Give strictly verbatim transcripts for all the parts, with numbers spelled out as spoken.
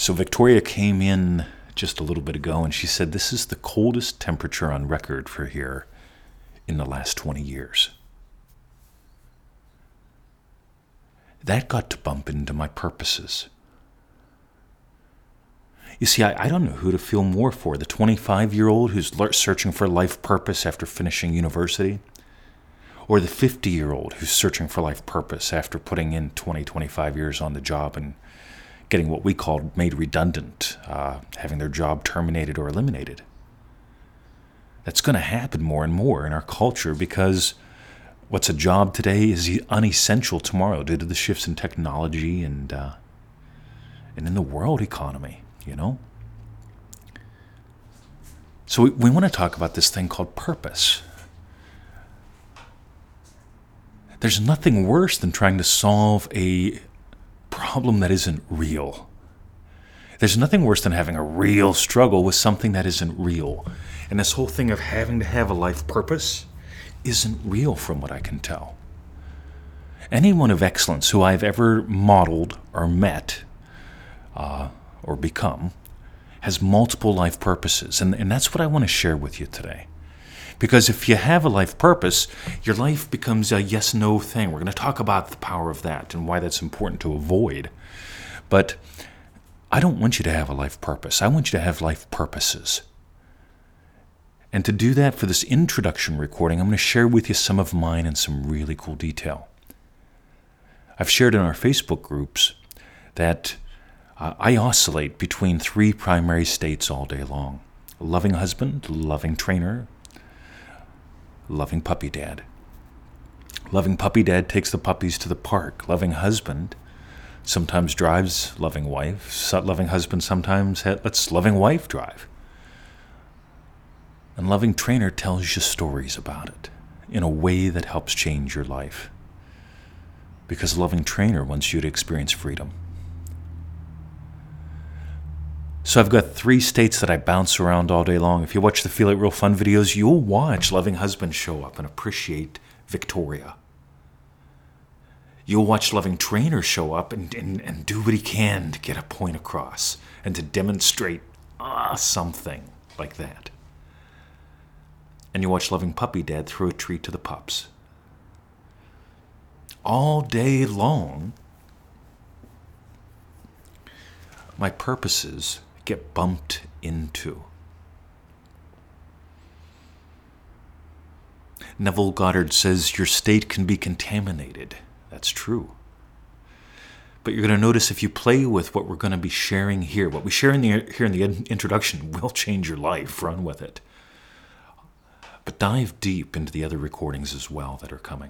So Victoria came in just a little bit ago and she said this is the coldest temperature on record for here in the last twenty years. That got to bump into my purposes. You see, I, I don't know who to feel more for, the twenty-five-year-old who's searching for life purpose after finishing university, or the fifty-year-old who's searching for life purpose after putting in twenty, twenty-five years on the job and getting what we called made redundant, uh, having their job terminated or eliminated. That's going to happen more and more in our culture because what's a job today is unessential tomorrow due to the shifts in technology and uh, and in the world economy, you know? So we, we want to talk about this thing called purpose. There's nothing worse than trying to solve a problem that isn't real. There's nothing worse than having a real struggle with something that isn't real. And this whole thing of having to have a life purpose isn't real from what I can tell. Anyone of excellence who I've ever modeled or met uh, or become has multiple life purposes. And, and that's what I want to share with you today. Because if you have a life purpose, your life becomes a yes-no thing. We're going to talk about the power of that and why that's important to avoid. But I don't want you to have a life purpose. I want you to have life purposes. And to do that, for this introduction recording, I'm going to share with you some of mine in some really cool detail. I've shared in our Facebook groups that uh, I oscillate between three primary states all day long. Loving husband, loving trainer, loving puppy dad. Loving puppy dad takes the puppies to the park. Loving husband sometimes drives loving wife. So loving husband sometimes ha- lets loving wife drive. And loving trainer tells you stories about it in a way that helps change your life. Because loving trainer wants you to experience freedom. So I've got three states that I bounce around all day long. If you watch the Feel It Real Fun videos, you'll watch loving husband show up and appreciate Victoria. You'll watch loving trainer show up and, and, and do what he can to get a point across and to demonstrate ah, something like that. And you watch loving puppy dad throw a treat to the pups. All day long, my purposes get bumped into. Neville Goddard says your state can be contaminated. That's true. But you're going to notice if you play with what we're going to be sharing here, what we share in the, here in the introduction will change your life. Run with it. But dive deep into the other recordings as well that are coming.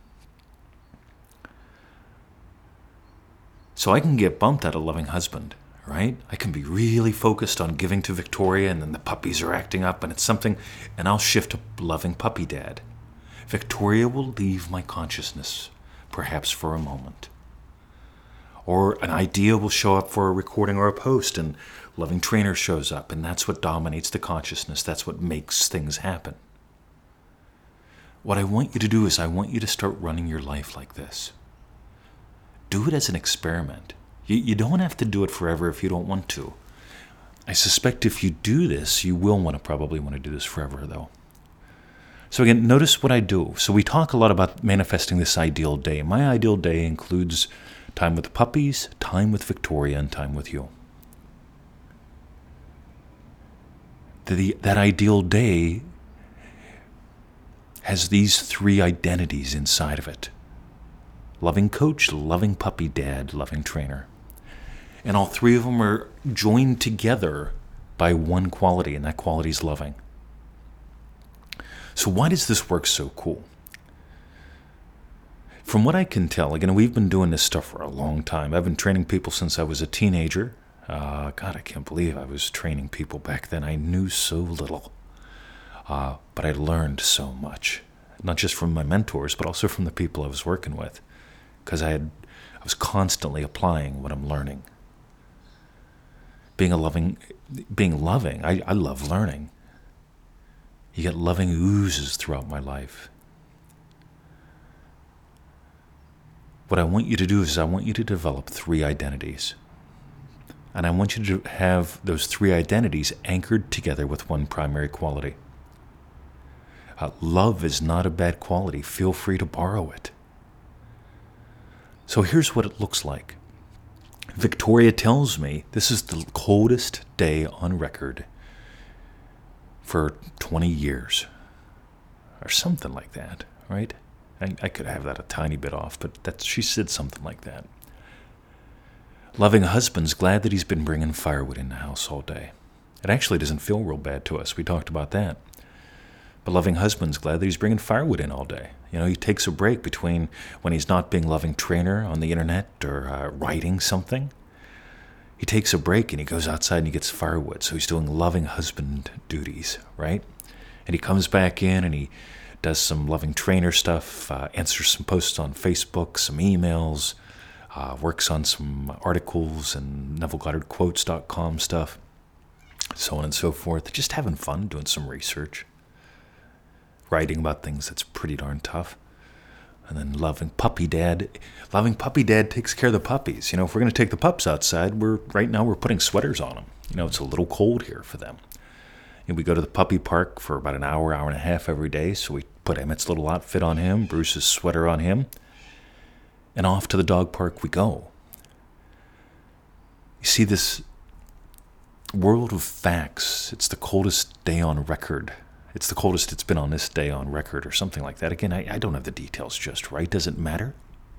So I can get bumped out of loving husband, right? I can be really focused on giving to Victoria and then the puppies are acting up and it's something, and I'll shift to loving puppy dad. Victoria will leave my consciousness, perhaps for a moment. Or an idea will show up for a recording or a post and loving trainer shows up and that's what dominates the consciousness. That's what makes things happen. What I want you to do is I want you to start running your life like this. Do it as an experiment. You, you don't have to do it forever if you don't want to. I suspect if you do this, you will want to probably want to do this forever, though. So again, notice what I do. So we talk a lot about manifesting this ideal day. My ideal day includes time with the puppies, time with Victoria, and time with you. The, that ideal day has these three identities inside of it. Loving coach, loving puppy dad, loving trainer. And all three of them are joined together by one quality, and that quality is loving. So why does this work so cool? From what I can tell, again, we've been doing this stuff for a long time. I've been training people since I was a teenager. Uh, God, I can't believe I was training people back then. I knew so little. Uh, but I learned so much, not just from my mentors, but also from the people I was working with, because I had, I was constantly applying what I'm learning. Being a loving, being loving, I, I love learning. You get loving oozes throughout my life. What I want you to do is I want you to develop three identities. And I want you to have those three identities anchored together with one primary quality. Uh, love is not a bad quality. Feel free to borrow it. So here's what it looks like. Victoria tells me this is the coldest day on record for twenty years. Or something like that, right? I, I could have that a tiny bit off, but that's, she said something like that. Loving husband's glad that he's been bringing firewood in the house all day. It actually doesn't feel real bad to us. We talked about that. But loving husband's glad that he's bringing firewood in all day. You know, he takes a break between when he's not being loving trainer on the internet or uh, writing something. He takes a break and he goes outside and he gets firewood. So he's doing loving husband duties, right? And he comes back in and he does some loving trainer stuff, uh, answers some posts on Facebook, some emails, uh, works on some articles and Neville Goddard Quotes dot com stuff, so on and so forth. Just having fun, doing some research, writing about things that's pretty darn tough. And then loving puppy dad. Loving puppy dad takes care of the puppies. You know, if we're going to take the pups outside, we're right now we're putting sweaters on them. You know, it's a little cold here for them. And we go to the puppy park for about an hour, hour and a half every day. So we put Emmett's little outfit on him, Bruce's sweater on him, and off to the dog park we go. You see, this world of facts, it's the coldest day on record. It's the coldest it's been on this day on record or something like that. Again, I, I don't have the details just right. Does it matter?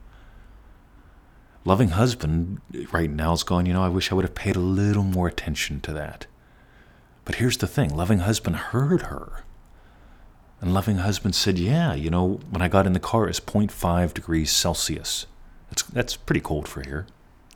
Loving husband right now is going, you know, I wish I would have paid a little more attention to that. But here's the thing. Loving husband heard her. And loving husband said, yeah, you know, when I got in the car, it's zero point five degrees Celsius. That's, that's pretty cold for here.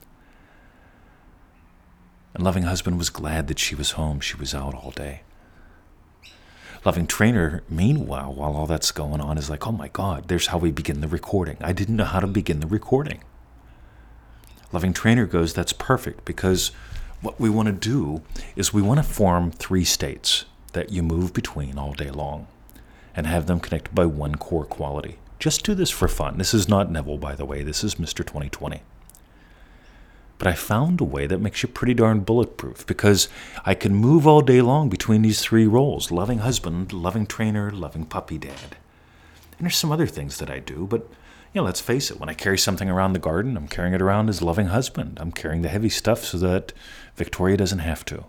And loving husband was glad that she was home. She was out all day. Loving trainer, meanwhile, while all that's going on, is like, oh my God, there's how we begin the recording. I didn't know how to begin the recording. Loving trainer goes, that's perfect, because what we want to do is we want to form three states that you move between all day long and have them connected by one core quality. Just do this for fun. This is not Neville, by the way. This is Mister twenty twenty. But I found a way that makes you pretty darn bulletproof, because I can move all day long between these three roles: loving husband, loving trainer, loving puppy dad. And there's some other things that I do, but you know, let's face it, when I carry something around the garden, I'm carrying it around as loving husband. I'm carrying the heavy stuff so that Victoria doesn't have to.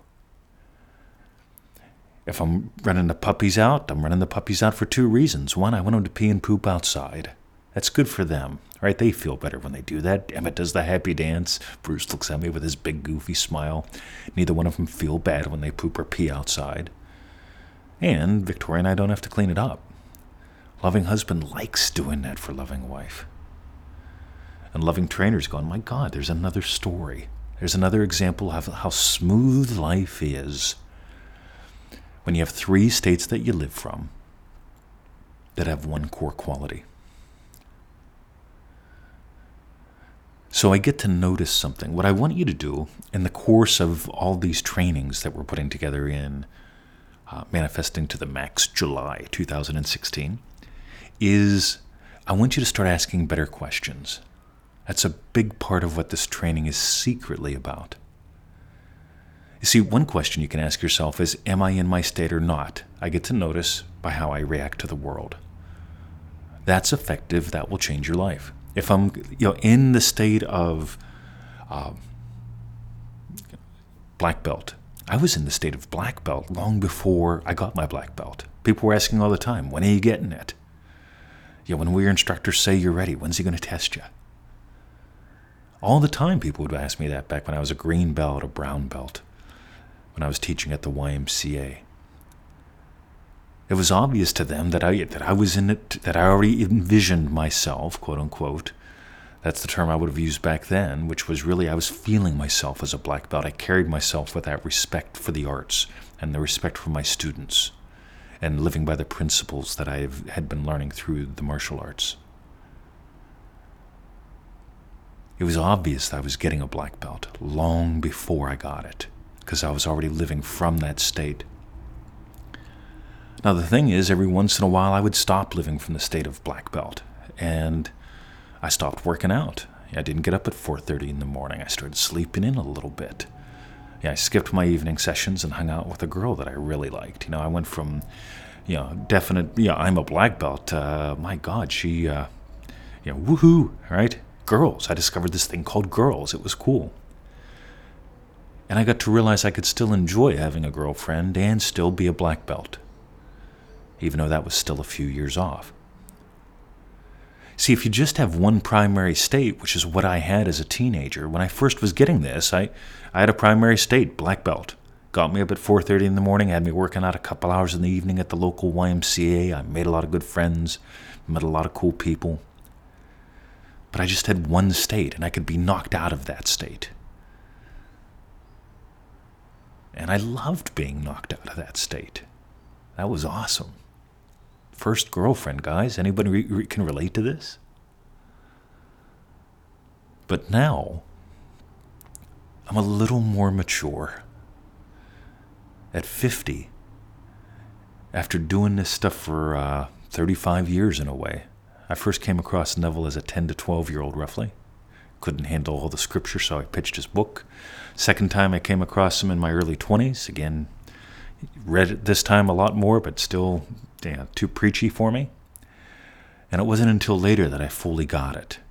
If I'm running the puppies out, I'm running the puppies out for two reasons. One, I want them to pee and poop outside. That's good for them, right? They feel better when they do that. Emmett does the happy dance. Bruce looks at me with his big goofy smile. Neither one of them feel bad when they poop or pee outside. And Victoria and I don't have to clean it up. Loving husband likes doing that for loving wife. And loving trainer's going, my God, there's another story. There's another example of how smooth life is when you have three states that you live from that have one core quality. So I get to notice something. What I want you to do in the course of all these trainings that we're putting together in uh, Manifesting to the Max July two thousand sixteen is I want you to start asking better questions. That's a big part of what this training is secretly about. You see, one question you can ask yourself is, am I in my state or not? I get to notice by how I react to the world. That's effective. That will change your life. If I'm, you know, in the state of uh, black belt, I was in the state of black belt long before I got my black belt. People were asking all the time, when are you getting it? You know, when will your instructors say you're ready? When's he going to test you? All the time people would ask me that back when I was a green belt, a brown belt, when I was teaching at the Y M C A. It was obvious to them that I that I was in it, that I already envisioned myself, quote unquote. That's the term I would have used back then, which was really I was feeling myself as a black belt. I carried myself with that respect for the arts and the respect for my students and living by the principles that I had been learning through the martial arts. It was obvious that I was getting a black belt long before I got it, because I was already living from that state. Now the thing is, every once in a while I would stop living from the state of black belt, and I stopped working out. I didn't get up at four thirty in the morning. I started sleeping in a little bit. Yeah, I skipped my evening sessions and hung out with a girl that I really liked. You know, I went from, you know, definite, yeah, I'm a black belt. Uh, my God, she, uh, you know, woohoo, right? Girls. I discovered this thing called girls. It was cool. And I got to realize I could still enjoy having a girlfriend and still be a black belt, even though that was still a few years off. See, if you just have one primary state, which is what I had as a teenager, when I first was getting this, I, I had a primary state, black belt. Got me up at four thirty in the morning, had me working out a couple hours in the evening at the local Y M C A. I made a lot of good friends, met a lot of cool people. But I just had one state, and I could be knocked out of that state. And I loved being knocked out of that state. That was awesome. First girlfriend, guys. Anybody re- re- can relate to this? But now, I'm a little more mature. At fifty, after doing this stuff for uh, thirty-five years in a way, I first came across Neville as a ten to twelve-year-old, roughly. Couldn't handle all the scripture, so I pitched his book. Second time I came across him in my early twenties. Again, read it this time a lot more, but still yeah, too preachy for me. And it wasn't until later that I fully got it.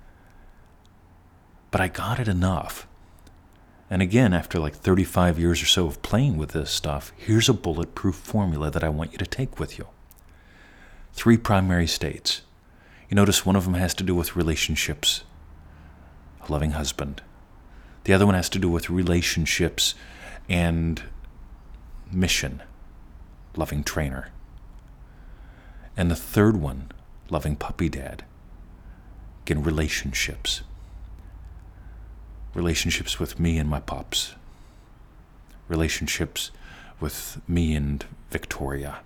But I got it enough. And again, after like thirty-five years or so of playing with this stuff, here's a bulletproof formula that I want you to take with you. Three primary states. You notice one of them has to do with relationships. A loving husband. The other one has to do with relationships and mission. Loving trainer. And the third one, loving puppy dad. Again, relationships. Relationships with me and my pups. Relationships with me and Victoria.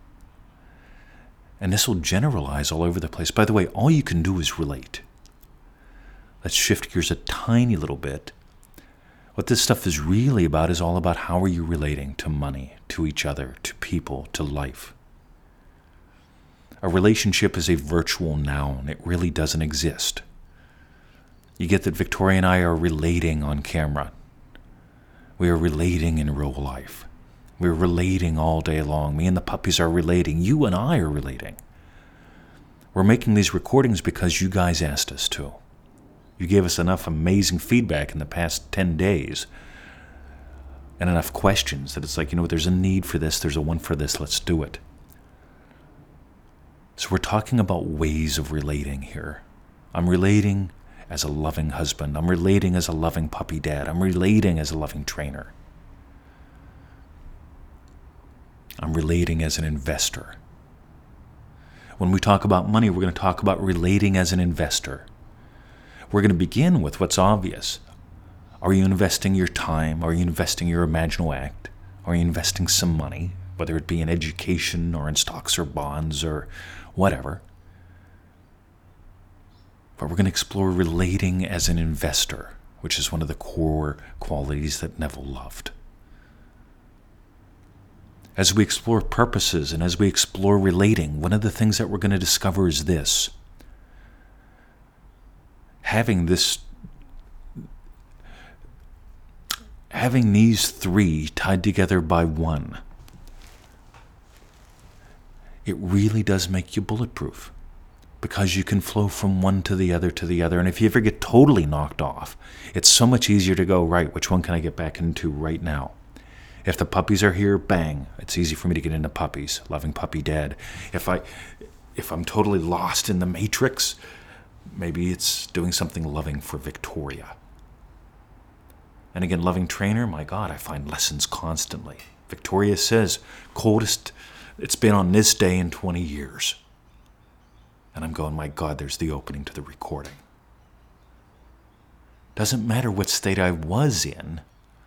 And this will generalize all over the place. By the way, all you can do is relate. Let's shift gears a tiny little bit. What this stuff is really about is all about how are you relating to money, to each other, to people, to life. A relationship is a virtual noun. It really doesn't exist. You get that Victoria and I are relating on camera. We are relating in real life. We're relating all day long. Me and the puppies are relating. You and I are relating. We're making these recordings because you guys asked us to. You gave us enough amazing feedback in the past ten days and enough questions that it's like, you know what, there's a need for this, there's a one for this, let's do it. So we're talking about ways of relating here. I'm relating as a loving husband. I'm relating as a loving puppy dad. I'm relating as a loving trainer. I'm relating as an investor. When we talk about money, we're going to talk about relating as an investor. We're going to begin with what's obvious. Are you investing your time? Are you investing your imaginal act? Are you investing some money, whether it be in education or in stocks or bonds or whatever? But we're going to explore relating as an investor, which is one of the core qualities that Neville loved. As we explore purposes and as we explore relating, one of the things that we're going to discover is this. Having this, having these three tied together by one, it really does make you bulletproof because you can flow from one to the other to the other. And if you ever get totally knocked off, it's so much easier to go, right, which one can I get back into right now? If the puppies are here, bang, it's easy for me to get into puppies, loving puppy dad. If I, if I'm totally lost in the matrix, maybe it's doing something loving for Victoria. And again, loving trainer, my God, I find lessons constantly. Victoria says, coldest it's been on this day in twenty years. And I'm going, my God, there's the opening to the recording. Doesn't matter what state I was in.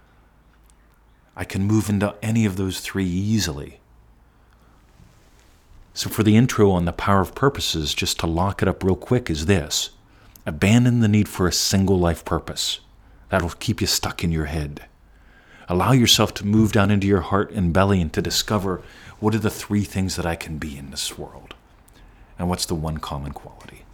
I can move into any of those three easily. So for the intro on the power of purposes, just to lock it up real quick, is this. Abandon the need for a single life purpose. That'll keep you stuck in your head. Allow yourself to move down into your heart and belly and to discover what are the three things that I can be in this world. And what's the one common quality?